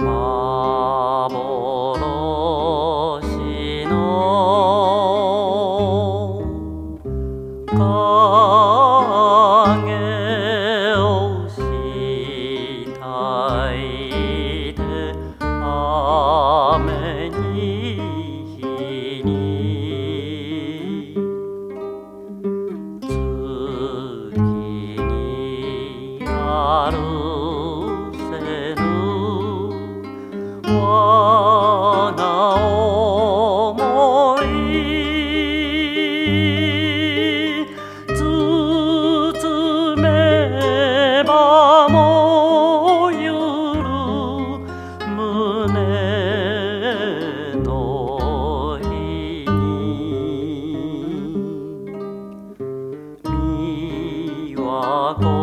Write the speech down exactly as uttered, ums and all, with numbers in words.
幻の影を慕いて雨に日に月にあるせぬわな思い包めばもゆる胸の日に身は